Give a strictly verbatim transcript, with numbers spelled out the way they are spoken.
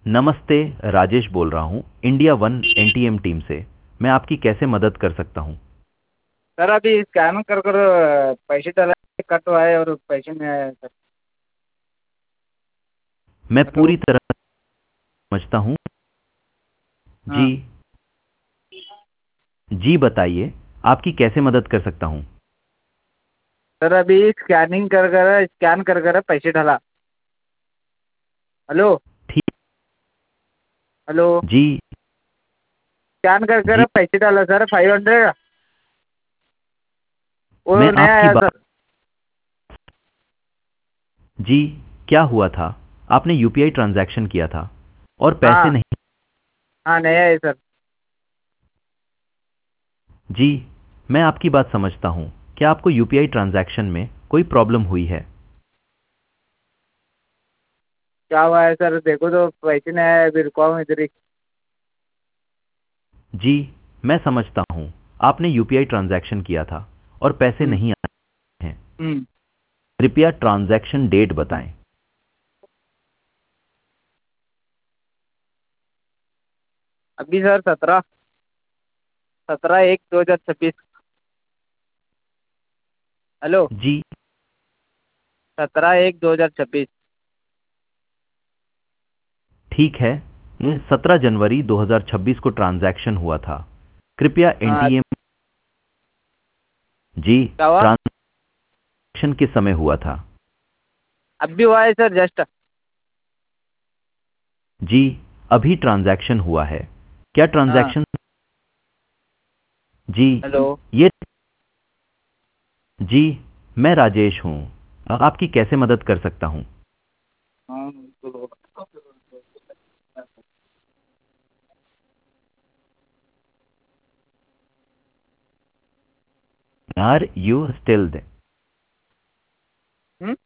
नमस्ते, राजेश बोल रहा हूँ इंडिया वन एनटीएम टीम से। मैं आपकी कैसे मदद कर सकता हूँ? सर अभी स्कैन कर कर अ, पैसे डलाए कट हुआ है और पैसे नहीं आए सर। मैं हेलो। पूरी तरह समझता हूँ। जी। हाँ जी बताइए, आपकी कैसे मदद कर सकता हूँ? सर अभी स्कैनिंग कर कर स्कैन कर कर पैसे डाला। हेलो। ठीक। हेलो। जी। स्कैन कर कर जी। पैसे डाला सर फाइव हंड्रेड। वो मैं नहीं आपकी आया बात। सर। जी। क्या हुआ था? आपने यूपीआई ट्रांजैक्शन किया था और पैसे हाँ नहीं। हाँ नहीं आए सर। जी। मैं आपकी बात समझता हूँ। क्या आपको यूपीआई ट्रांजैक्शन में कोई प्रॉब्लम हुई है? क्या हुआ है सर, देखो तो पैसे नहीं आए, अभी रुका हूँ इधर ही। जी। मैं समझता हूँ। आपने यूपीआई ट्रांजैक्शन किया था और पैसे हम्म नहीं आए हैं। हम्म। कृपया ट्रांजैक्शन डेट बताएं। अभी सर सत्रह सत्रह एक दो हजार छब्बीस। हेलो। जी। सत्रह एक दो हजार छब्बीस। ठीक है। सत्रह जनवरी दो हज़ार छब्बीस को ट्रांजैक्शन हुआ था। कृपया हाँ। एनटीएम। जी। क्या हुआ? ट्रांजैक्शन किस समय हुआ था? अभी हुआ है सर जस्ट। जी। अभी ट्रांजैक्शन हुआ है। क्या हाँ। ट्रांजैक्शन? जी। हेलो। ये। जी। मैं राजेश हूँ। आपकी कैसे मदद कर सकता हूँ? हाँ। Are you still they?